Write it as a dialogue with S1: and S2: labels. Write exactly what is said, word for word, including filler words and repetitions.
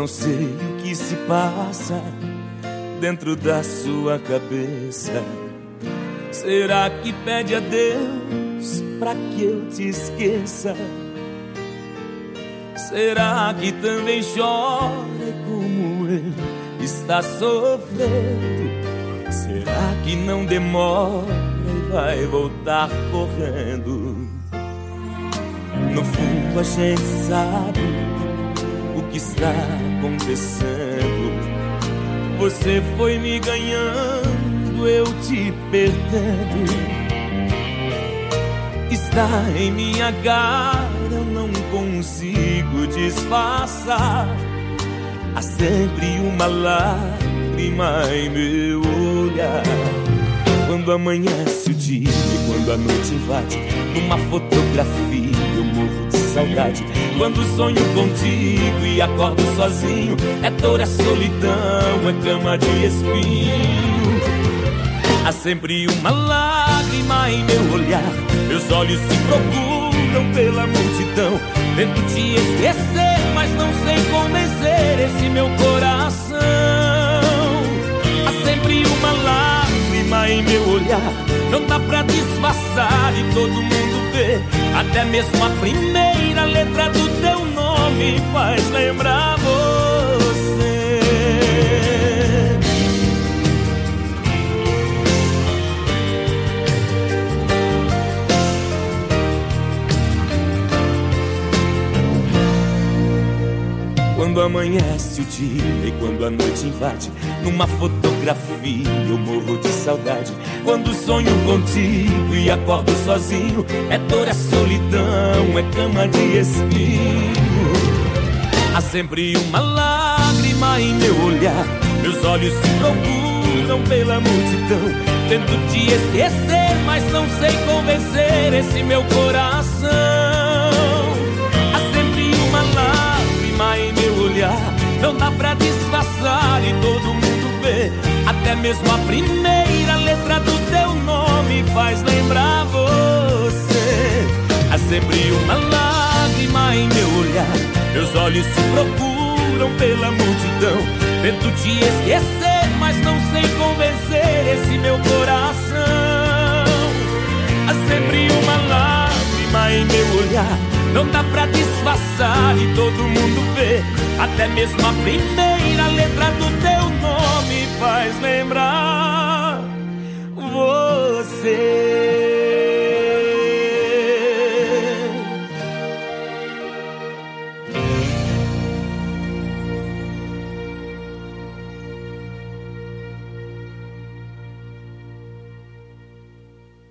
S1: não sei o que se passa dentro da sua cabeça. Será que pede a Deus pra que eu te esqueça? Será que também chora como eu está sofrendo? Será que não demora e vai voltar correndo? No fundo a gente sabe o que está acontecendo. Você foi me ganhando, eu te perdendo. Está em minha cara, eu não consigo disfarçar. Há sempre uma lágrima em meu olhar. Quando amanhece o dia e quando a noite invade, numa fotografia eu morro de saudade. Quando sonho contigo e acordo sozinho, é dor, é solidão, é cama de espinho. Há sempre uma lágrima em meu olhar. Meus olhos se procuram pela multidão. Tento te esquecer, mas não sei convencer esse meu coração. Há sempre uma lágrima em meu olhar. Não dá pra disfarçar e todo mundo vê. Até mesmo a primeira letra do teu nome faz lembrar você. Quando amanhece o dia e quando a noite invade, numa fotografia eu morro de saudade. Quando sonho contigo e acordo sozinho, é dor, é solidão, é cama de espinho. Há sempre uma lágrima em meu olhar. Meus olhos se procuram pela multidão. Tento te esquecer, mas não sei convencer esse meu coração. Há sempre uma lágrima em meu olhar. Não dá pra disfarçar e todo mundo vê. Até mesmo a primeira letra do teu nome faz lembrar você. Há sempre uma lágrima em meu olhar. Meus olhos se procuram pela multidão. Tento te esquecer, mas não sei convencer esse meu coração. Há sempre uma lágrima em meu olhar. Não dá pra disfarçar e todo mundo vê. Até mesmo a primeira letra do teu nome faz lembrar